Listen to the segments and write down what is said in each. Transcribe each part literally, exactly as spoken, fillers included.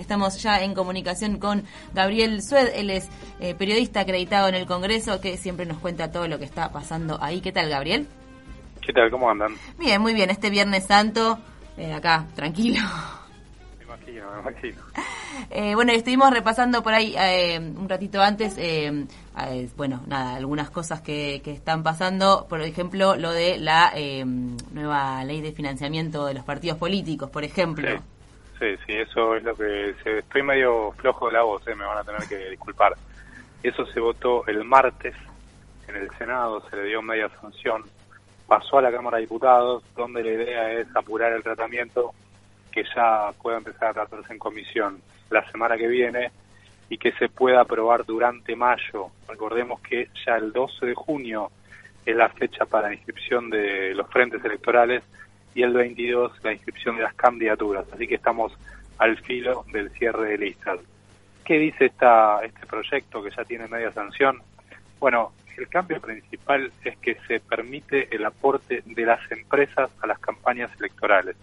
Estamos ya en comunicación con Gabriel Sued, él es eh, periodista acreditado en el Congreso, que siempre nos cuenta todo lo que está pasando ahí. ¿Qué tal, Gabriel? ¿Qué tal? ¿Cómo andan? Bien, muy bien. Este Viernes Santo, eh, acá, tranquilo. Me imagino, me imagino. Eh, bueno, estuvimos repasando por ahí eh, un ratito antes, eh, eh, bueno, nada, algunas cosas que, que están pasando, por ejemplo, lo de la eh, nueva ley de financiamiento de los partidos políticos, por ejemplo. Sí, sí, sí, eso es lo que... Se, estoy medio flojo de la voz, eh, me van a tener que disculpar. Eso se votó el martes en el Senado, se le dio media sanción, pasó a la Cámara de Diputados, donde la idea es apurar el tratamiento, que ya pueda empezar a tratarse en comisión la semana que viene y que se pueda aprobar durante mayo. Recordemos que ya el doce de junio es la fecha para la inscripción de los frentes electorales y el veintidós la inscripción de las candidaturas, así que estamos al filo del cierre de listas. ¿Qué dice esta, este proyecto que ya tiene media sanción? Bueno, el cambio principal es que se permite el aporte de las empresas a las campañas electorales.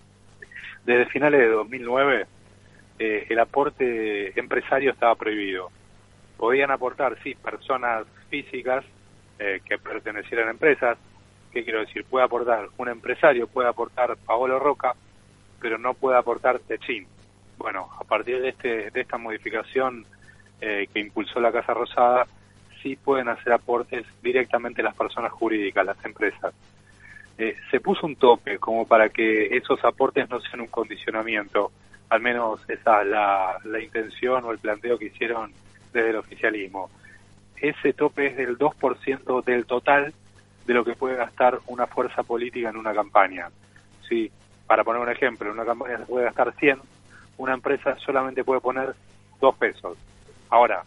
Desde finales de dos mil nueve, eh, el aporte empresario estaba prohibido. Podían aportar, sí, personas físicas eh, que pertenecieran a empresas. ¿Qué quiero decir? Puede aportar un empresario, puede aportar Paolo Roca, pero no puede aportar Techín. Bueno, a partir de este de esta modificación eh, que impulsó la Casa Rosada, sí pueden hacer aportes directamente las personas jurídicas, las empresas. Eh, se puso un tope como para que esos aportes no sean un condicionamiento, al menos esa es la, la intención o el planteo que hicieron desde el oficialismo. Ese tope es del dos por ciento del total de lo que puede gastar una fuerza política en una campaña. Sí, para poner un ejemplo, en una campaña se puede gastar cien, una empresa solamente puede poner dos pesos. Ahora,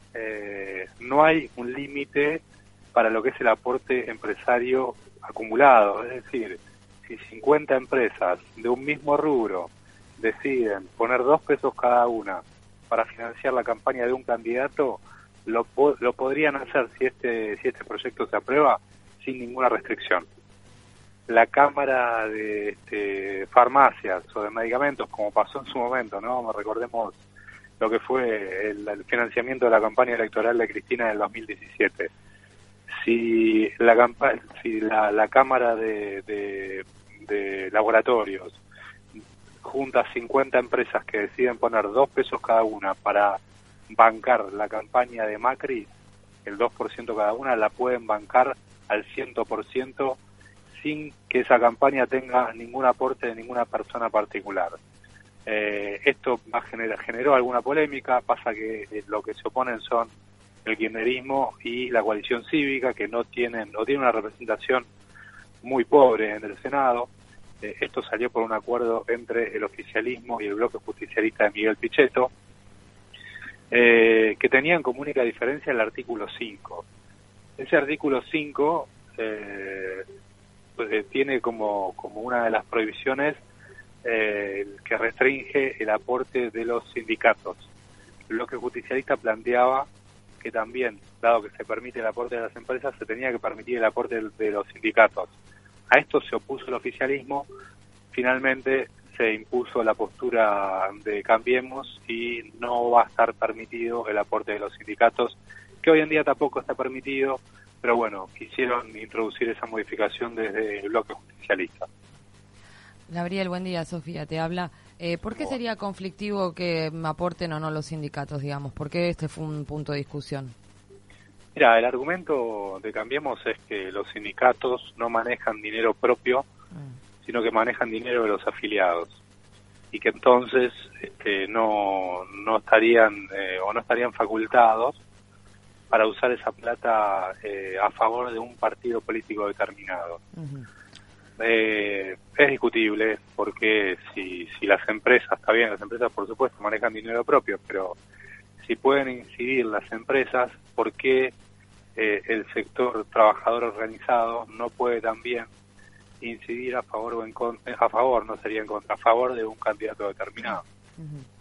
eh, no hay un límite para lo que es el aporte empresario acumulado, es decir, si cincuenta empresas de un mismo rubro deciden poner dos pesos cada una para financiar la campaña de un candidato, lo, lo podrían hacer si este, si este proyecto se aprueba sin ninguna restricción. La Cámara de este, Farmacias o de Medicamentos, como pasó en su momento, ¿no? Recordemos lo que fue el, el financiamiento de la campaña electoral de Cristina del dos mil diecisiete. Si la campa- si la, la Cámara de, de, de Laboratorios junta cincuenta empresas que deciden poner dos pesos cada una para bancar la campaña de Macri, el dos por ciento cada una, la pueden bancar al cien por ciento sin que esa campaña tenga ningún aporte de ninguna persona particular. Eh, esto va a generar, generó alguna polémica, pasa que eh, lo que se oponen son el kirchnerismo y la coalición cívica, que no tienen o tienen una representación muy pobre en el Senado. Eh, esto salió por un acuerdo entre el oficialismo y el bloque justicialista de Miguel Pichetto, eh, que tenían como única diferencia el artículo cinco. Ese artículo cinco eh, pues, tiene como, como una de las prohibiciones eh, que restringe el aporte de los sindicatos. El bloque justicialista planteaba que también, dado que se permite el aporte de las empresas, se tenía que permitir el aporte de, de los sindicatos. A esto se opuso el oficialismo, finalmente se impuso la postura de Cambiemos y no va a estar permitido el aporte de los sindicatos, que hoy en día tampoco está permitido, pero bueno, quisieron introducir esa modificación desde el bloque justicialista. Gabriel, buen día, Sofía, te habla. Eh, ¿Por qué sería conflictivo que aporten o no los sindicatos, digamos? ¿Por qué este fue un punto de discusión? Mira, el argumento de Cambiemos es que los sindicatos no manejan dinero propio, mm. sino que manejan dinero de los afiliados. Y que entonces este, no, no estarían eh, o no estarían facultados para usar esa plata eh, a favor de un partido político determinado. Uh-huh. Eh, es discutible porque si, si las empresas, está bien, las empresas por supuesto manejan dinero propio, pero si pueden incidir las empresas, ¿por qué eh, el sector trabajador organizado no puede también incidir a favor o en contra, a favor, no sería en contra, a favor de un candidato determinado? Uh-huh.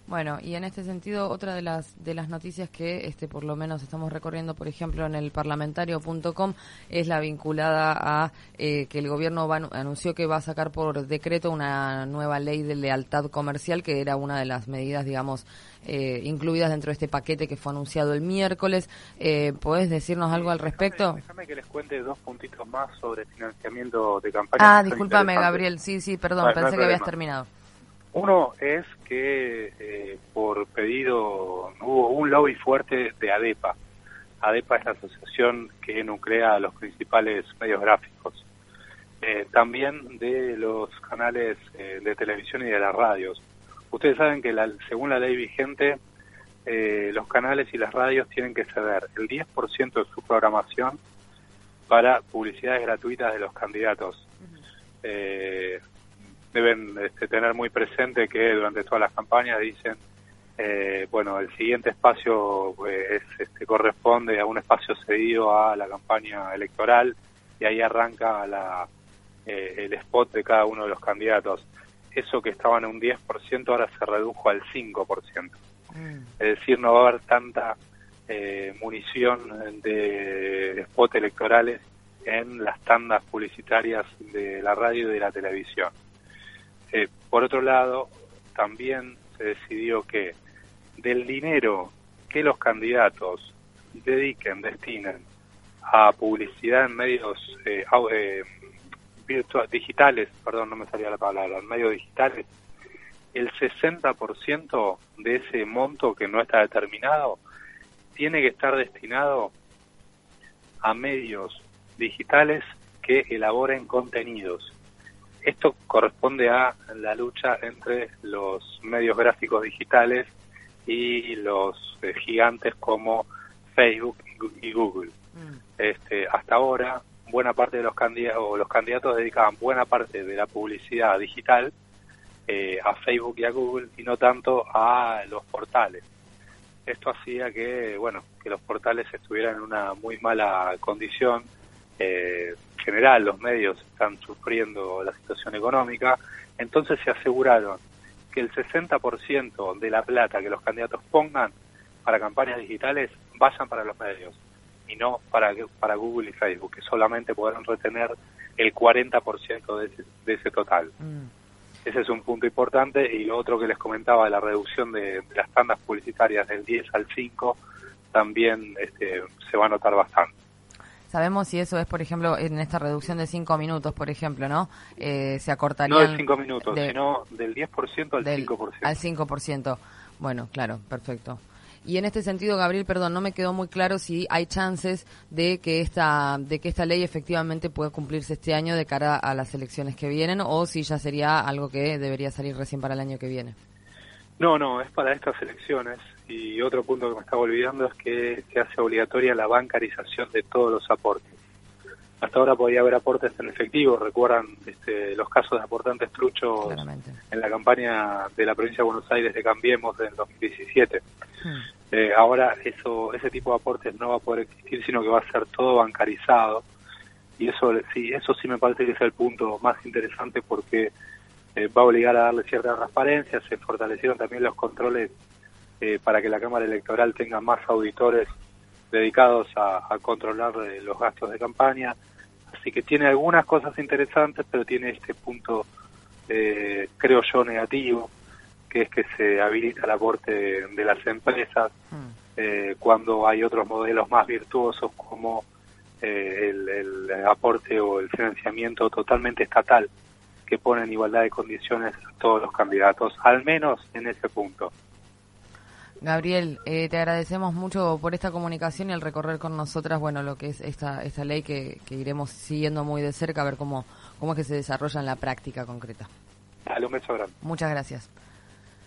Bueno, y en este sentido, otra de las de las noticias que este por lo menos estamos recorriendo, por ejemplo, en el parlamentario punto com, es la vinculada a eh, que el gobierno va, anunció que va a sacar por decreto una nueva ley de lealtad comercial, que era una de las medidas, digamos, eh, incluidas dentro de este paquete que fue anunciado el miércoles. Eh, ¿Podés decirnos algo al respecto? Déjame, déjame que les cuente dos puntitos más sobre financiamiento de campaña. Ah, discúlpame, Gabriel. Sí, sí, perdón, no, pensé no que habías terminado. Uno es que eh, por pedido hubo un lobby fuerte de ADEPA. ADEPA es la asociación que nuclea a los principales medios gráficos. Eh, también de los canales eh, de televisión y de las radios. Ustedes saben que la, según la ley vigente, eh, los canales y las radios tienen que ceder el diez por ciento de su programación para publicidades gratuitas de los candidatos. Uh-huh. Eh, deben este, tener muy presente que durante todas las campañas dicen, eh, bueno, el siguiente espacio eh, es, este, corresponde a un espacio cedido a la campaña electoral, y ahí arranca la, eh, el spot de cada uno de los candidatos. Eso que estaba en un diez por ciento ahora se redujo al cinco por ciento. Mm. Es decir, no va a haber tanta eh, munición de spot electorales en las tandas publicitarias de la radio y de la televisión. Eh, por otro lado, también se decidió que del dinero que los candidatos dediquen, destinen a publicidad en medios eh, eh, virtual, digitales, perdón, no me salía la palabra, en medios digitales, el sesenta por ciento de ese monto que no está determinado tiene que estar destinado a medios digitales que elaboren contenidos. Esto corresponde a la lucha entre los medios gráficos digitales y los eh, gigantes como Facebook y Google. Mm. Este, hasta ahora, buena parte de los candidatos, o los candidatos dedicaban buena parte de la publicidad digital eh, a Facebook y a Google, y no tanto a los portales. Esto hacía que, bueno, que los portales estuvieran en una muy mala condición. Eh, en general, los medios están sufriendo la situación económica, entonces se aseguraron que el sesenta por ciento de la plata que los candidatos pongan para campañas digitales vayan para los medios y no para para Google y Facebook, que solamente podrán retener el cuarenta por ciento de ese, de ese total. Mm. Ese es un punto importante. Y lo otro que les comentaba, la reducción de, de las tandas publicitarias del diez al cinco, también este, se va a notar bastante. Sabemos si eso es, por ejemplo, en esta reducción de cinco minutos, por ejemplo, ¿no? Eh, se acortaría. No de cinco minutos, de, sino del diez por ciento al del, cinco por ciento. Al cinco por ciento. Bueno, claro, perfecto. Y en este sentido, Gabriel, perdón, no me quedó muy claro si hay chances de que esta de que esta ley efectivamente pueda cumplirse este año de cara a las elecciones que vienen, o si ya sería algo que debería salir recién para el año que viene. No, no, es para estas elecciones. Y otro punto que me estaba olvidando es que se hace obligatoria la bancarización de todos los aportes. Hasta ahora podía haber aportes en efectivo. Recuerdan este, los casos de aportantes truchos Claramente. En la campaña de la provincia de Buenos Aires de Cambiemos en dos mil diecisiete. Hmm. Eh, ahora eso ese tipo de aportes no va a poder existir, sino que va a ser todo bancarizado. Y eso sí, eso sí me parece que es el punto más interesante, porque eh, va a obligar a darle cierta transparencia. Se fortalecieron también los controles eh, para que la Cámara Electoral tenga más auditores dedicados a, a controlar eh, los gastos de campaña. Así que tiene algunas cosas interesantes, pero tiene este punto, eh, creo yo, negativo, que es que se habilita el aporte de, de las empresas mm. eh, cuando hay otros modelos más virtuosos, como eh, el, el aporte o el financiamiento totalmente estatal, que pone en igualdad de condiciones a todos los candidatos, al menos en ese punto. Gabriel, eh, te agradecemos mucho por esta comunicación y el recorrer con nosotras, bueno, lo que es esta esta ley que, que iremos siguiendo muy de cerca, a ver cómo, cómo es que se desarrolla en la práctica concreta. Dale, un beso grande. Muchas gracias.